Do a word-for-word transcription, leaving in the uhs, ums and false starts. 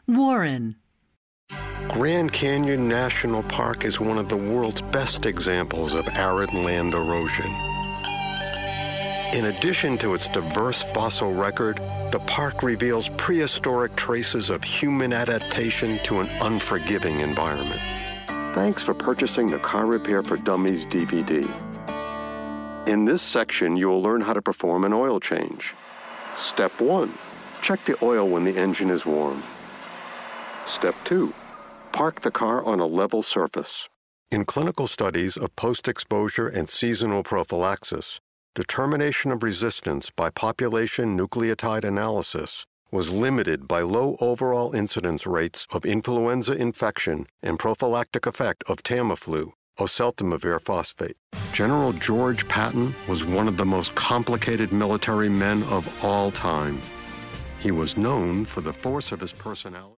Warren. Grand Canyon National Park is one of the world's best examples of arid land erosion. In addition to its diverse fossil record, the park reveals prehistoric traces of human adaptation to an unforgiving environment. Thanks for purchasing the Car Repair for Dummies D V D. In this section, you will learn how to perform an oil change. Step one, check the oil when the engine is warm. Step two, park the car on a level surface. In clinical studies of post-exposure and seasonal prophylaxis, determination of resistance by population nucleotide analysis was limited by low overall incidence rates of influenza infection and prophylactic effect of Tamiflu, oseltamivir phosphate. General George Patton was one of the most complicated military men of all time. He was known for the force of his personality.